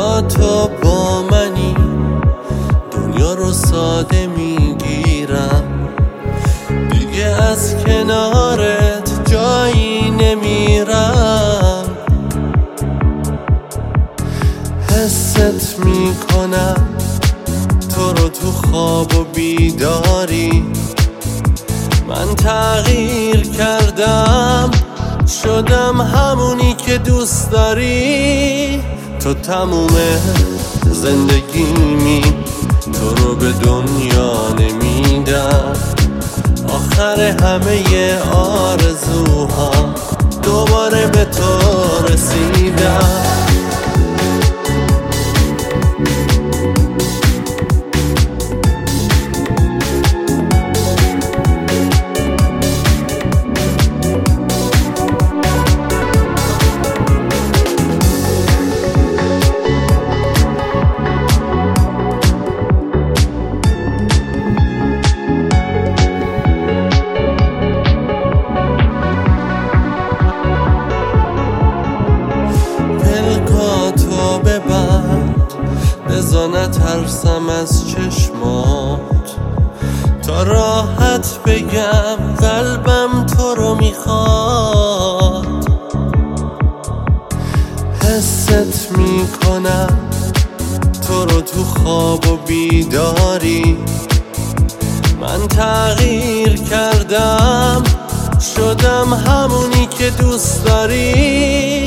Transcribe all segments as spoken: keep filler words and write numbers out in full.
تا تو با منی دنیا رو ساده میگیرم، دیگه از کنارت جایی نمیرم. حست میکنم تو رو تو خواب و بیداری، من تغییر کردم شدم همونی که دوست داری. تو تموم زندگیمی، تو رو به دنیا نمیدم، آخر همه آرزوها دوباره به تو رسیدم. بذار نترسم از چشمات، تا راحت بگم قلبم تو رو میخواد. حست میکنم تو رو تو خواب و بیداری، من تغییر کردم شدم همونی که دوست داری.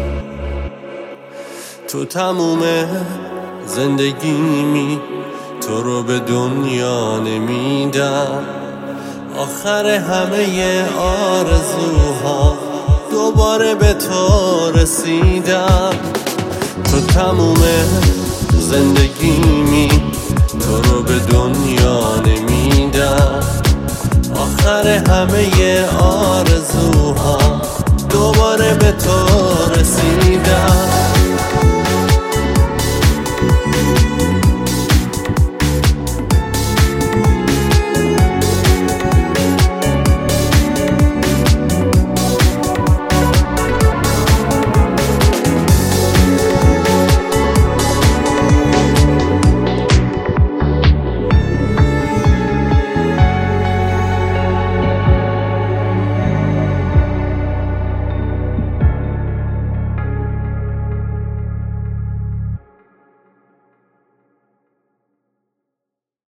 تو تموم زندگیمی، تو رو به دنیا نمیدم، آخر همه آرزوها دوباره به تو رسیدم. تو تموم زندگیمی، تو رو به دنیا نمیدم، آخر همه آرزوها دوباره به تو